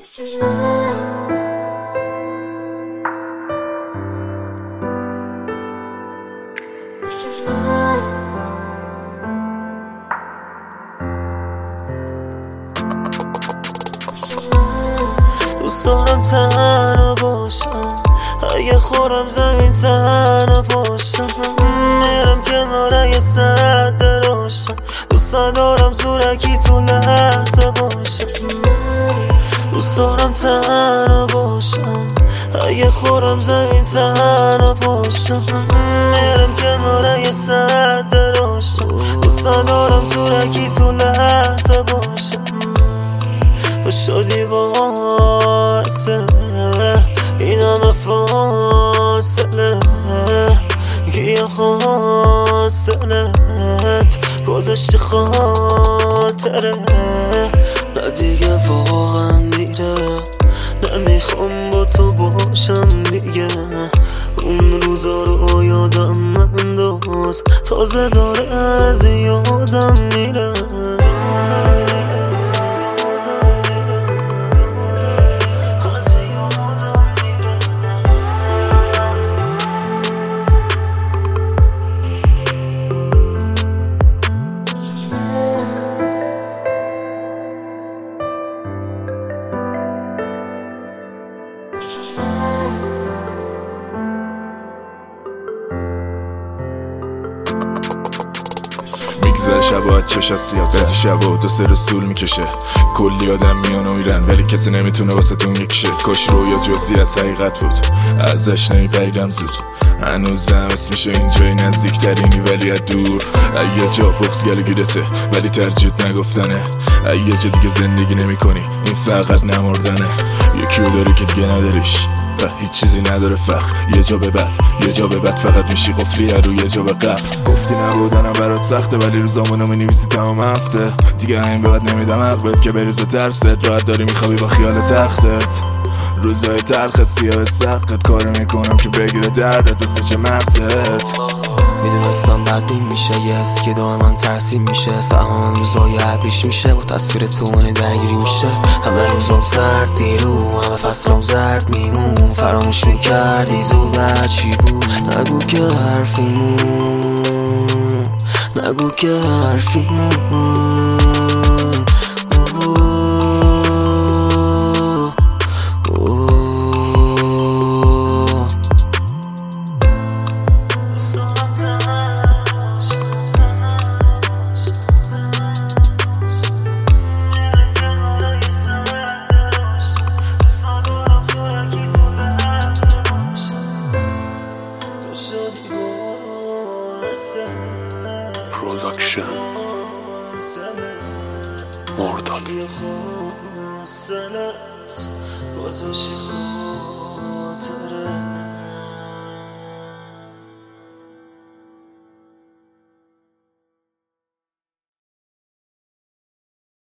دوست دارم تنها باشم، اگه خورم زمین تنها باشم، میرم کنار یه سد روشن، دوست ندارم زورکی تو لحظه باشم. دوست دارم تنها باشم، اگه خورم زمین تنها باشم، میرم کنار یه سد روشن، دوست ندارم زورکی تو لحظه باشم. تو شدی واسه این همه فاصله، گیه خواست دلت گذشتی خاطره، نه دیگه واقعا دیره، نمیخوام با تو باشم دیگه. اون روزا رو یادم ننداز، تازه داره از یادم میره. میگذر شبا چش از سیاد، بعضی شبا دو سه روز طول میکشه، کلی آدم میان و میرن ولی کسی نمیتونه واسه تون یکشه. کاش رویا جزئی از حقیقت بود، ازش نمیپریدم زود، هنوزم اسمشو اینجای نزدیکترینی ولی از دور. یه جا بغض گلوگیرته ولی ترجیح نگفتنه، یه جا دیگه زندگی نمی کنی این فقط نمردنه. یکیو داری که دیگه نداریش و هیچ چیزی نداره فرق، یه جا به بعد یه جا به بعد فقط میشی قفلی رو یه جا به قبل. گفتی نبودنم برات سخته ولی روزامونو مینویسی تمام هفته، دیگه همین به بعد نمیدم حق بهت که بریز ترست، راحت داری میخوابی با خیال تختت. روزای تلخ سیاه سقت کار میکنم که بگیره دردت مثل چه مغزت. میدونستم بعدین میشه یه حس که دائما ترسیم میشه، سهام روزای عبریش میشه با تصویر تو اون درگیری میشه. همه روزام سرد بیرون، همه فصلام زرد میمون، فراموش میکردی زود چی بود. نگو که حرفیمون، نگو که حرفیمون. Production Mortal